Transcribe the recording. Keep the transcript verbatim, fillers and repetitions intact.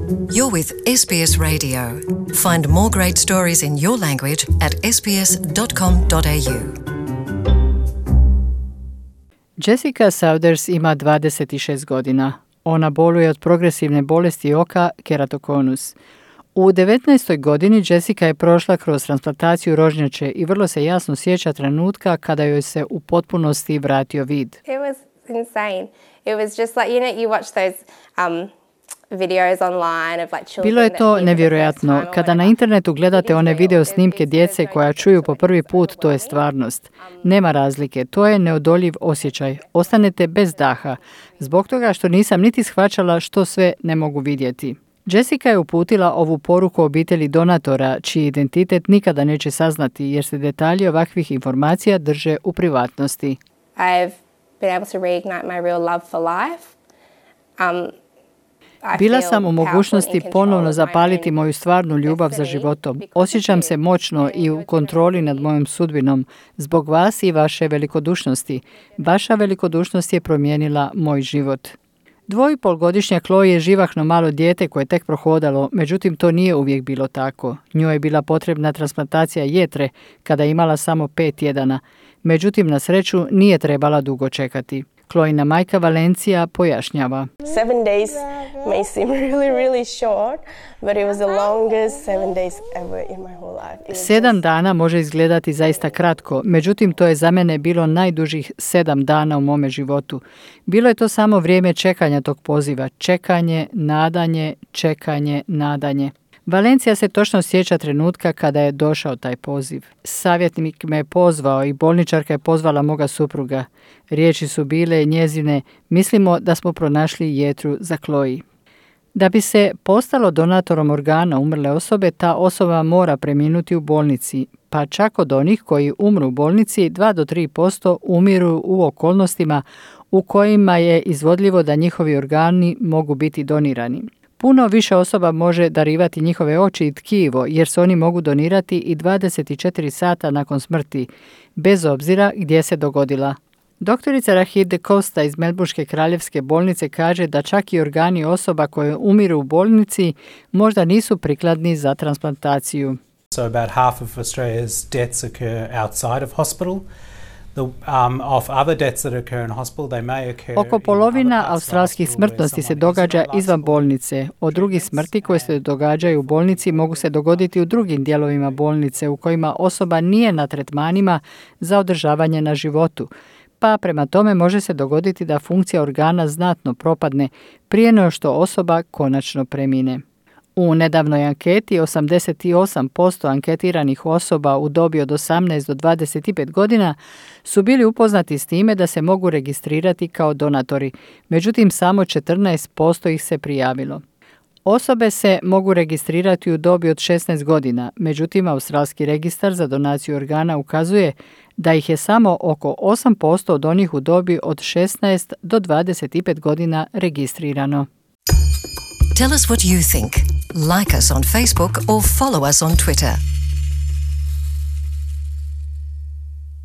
You're with S B S Radio. Find more great stories in your language at s b s dot com dot a u. Jessica Saunders ima dvadeset šest godina. Ona boluje od progresivne bolesti oka keratokonus. U devetnaestoj godini Jessica je prošla kroz transplantaciju rožnjače i vrlo se jasno sjeća trenutka kada joj se u potpunosti vratio vid. It was insane. It was just like, you know, you watch those um, videos online of like children. Bilo je to nevjerojatno. Kada na internetu gledate one video snimke djece koja čuju po prvi put, to je stvarnost. Nema razlike. To je neodoljiv osjećaj. Ostanete bez daha. Zbog toga što nisam niti shvaćala što sve ne mogu vidjeti. Jessica je uputila ovu poruku obitelji donatora, čiji identitet nikada neće saznati, jer se detalji ovakvih informacija drže u privatnosti. I've been able to reignite my real love for life. Um, Bila sam u mogućnosti ponovno zapaliti moju stvarnu ljubav za životom. Osjećam se moćno i u kontroli nad mojom sudbinom zbog vas i vaše velikodušnosti. Vaša velikodušnost je promijenila moj život. Dvojipolgodišnja Chloe je živahno malo dijete koje je tek prohodalo, međutim to nije uvijek bilo tako. Njoj je bila potrebna transplantacija jetre kada je imala samo pet tjedana. Međutim, na sreću nije trebala dugo čekati. Chloina majka Valencija pojašnjava. Seven days may seem really, really short, but it was the longest seven days ever in my whole life. Sedam dana može izgledati zaista kratko, međutim to je za mene bilo najdužih sedam dana u mome životu. Bilo je to samo vrijeme čekanja tog poziva, čekanje, nadanje, čekanje, nadanje. Valencija se točno sjeća trenutka kada je došao taj poziv. Savjetnik me je pozvao i bolničarka je pozvala moga supruga. Riječi su bile njezine, mislimo da smo pronašli jetru za Chloe. Da bi se postalo donatorom organa umrle osobe, ta osoba mora preminuti u bolnici, pa čak od onih koji umru u bolnici, dva do tri posto umiru u okolnostima u kojima je izvodljivo da njihovi organi mogu biti donirani. Puno više osoba može darivati njihove oči i tkivo, jer se oni mogu donirati i dvadeset četiri sata nakon smrti, bez obzira gdje se dogodila. Doktorica Rahid de Costa iz Melbourne kraljevske bolnice kaže da čak i organi osoba koje umiru u bolnici možda nisu prikladni za transplantaciju. So about half of Australia's deaths occur outside of hospital. The, um, of other deaths that occur in hospital, they may occur Oko polovina australskih smrtnosti se događa izvan bolnice. Od drugih smrti koje se događaju u bolnici mogu se dogoditi u drugim dijelovima bolnice u kojima osoba nije na tretmanima za održavanje na životu. Pa prema tome može se dogoditi da funkcija organa znatno propadne prije nego što osoba konačno premine. U nedavnoj anketi osamdeset osam posto anketiranih osoba u dobi od osamnaest do dvadeset pet godina su bili upoznati s time da se mogu registrirati kao donatori, međutim samo četrnaest posto ih se prijavilo. Osobe se mogu registrirati u dobi od šesnaest godina, međutim Australski registar za donaciju organa ukazuje da ih je samo oko osam posto od onih u dobi od šesnaest do dvadeset pet godina registrirano. Tell us what you think. Like us on Facebook or follow us on Twitter.